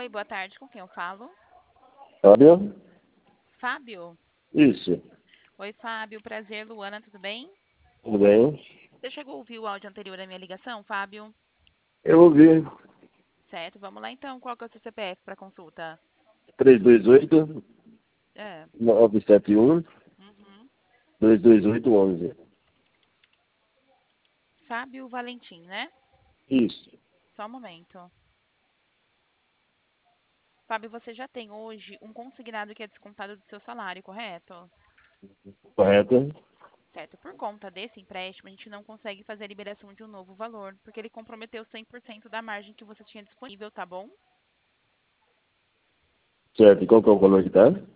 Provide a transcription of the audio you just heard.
Oi, boa tarde. Com quem eu falo? Fábio? Fábio? Isso. Oi, Fábio. Prazer, Luana, tudo bem? Tudo bem? Você chegou a ouvir o áudio anterior da minha ligação, Fábio? Eu ouvi. Certo, vamos lá então. Qual que é o seu CPF para consulta? 328 É. 971 Uhum. 22811. Fábio Valentim, né? Isso. Só um momento. Fábio, você já tem hoje um consignado que é descontado do seu salário, correto? Correto? Certo. Por conta desse empréstimo, a gente não consegue fazer a liberação de um novo valor, porque ele comprometeu 100% da margem que você tinha disponível, tá bom? Certo. E qual que é o valor que tá?